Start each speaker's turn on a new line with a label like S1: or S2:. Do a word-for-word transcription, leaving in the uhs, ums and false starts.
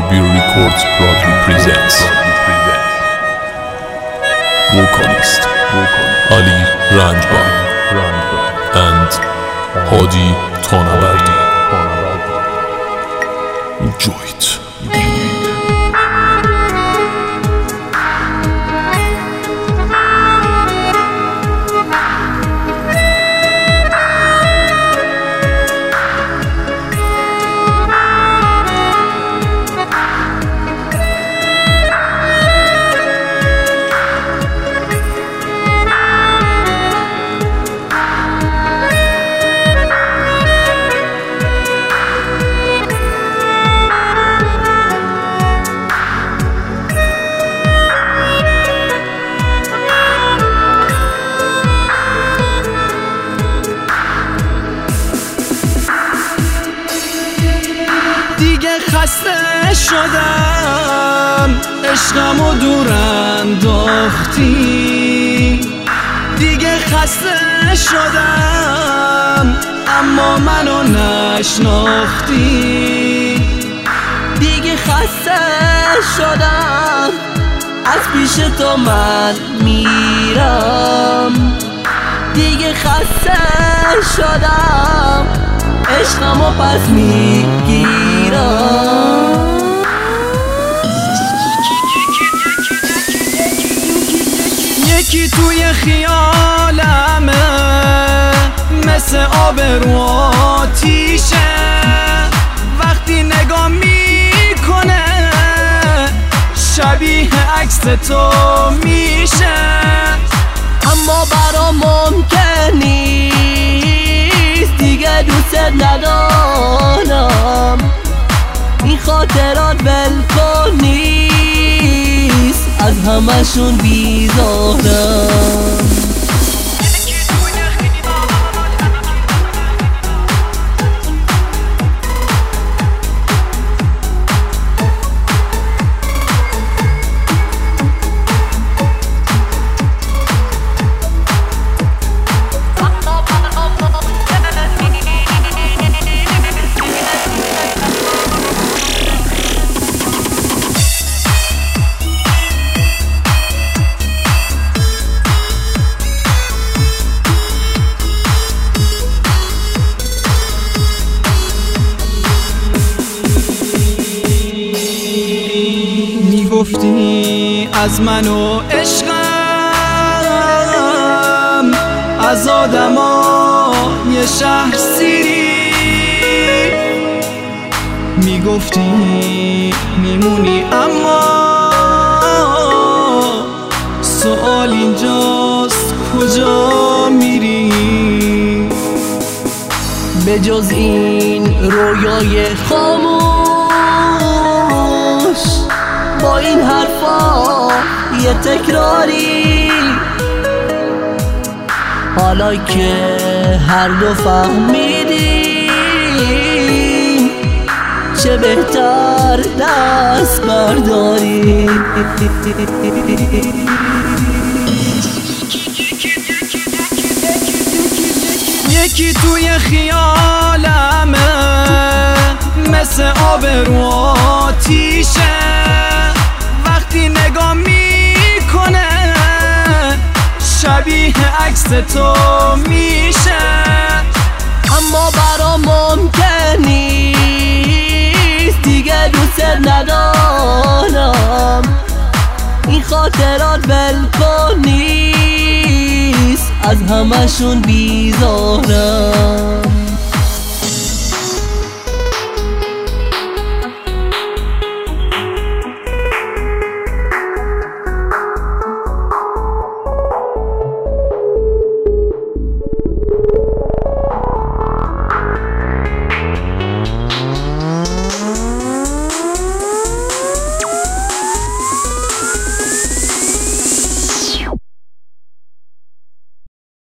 S1: Beer Records proudly presents vocalist Ali Ranjbar and Hadi Tonabardi. Enjoy it.
S2: دیگه خسته شدم، عشقمو دور انداختی. دیگه خسته شدم اما منو نشناختی.
S3: دیگه خسته شدم از پیش تو من میرم. دیگه خسته شدم عشقمو پس میگیرم.
S2: یکی توی خیالمه مثل آب رو آتیشه. وقتی نگاه میکنه شبیه عکس تو میشه.
S3: اما برام ممکن نیست دیگه دوست ندارم. این خاطرات ولکن نیست، از همشون بیزارم.
S2: گفتی از من و عشقم، از آدمای شهر سیری. میگفتی میمونی اما سوال اینجاست کجا میری؟
S3: به جز این رویای خاموش با این حرفا یه تکراری. حالا که هر دو فهمیدیم چه بهتر دست برداری.
S2: یکی توی خیالمه مثل آب رو آتیشه. وقتی نگاه میکنه شبیه عکس تو میشه.
S3: اما برام ممکن نیست دیگه دوست ندارم. این خاطرات ولکن نیست، از همشون بیزارم.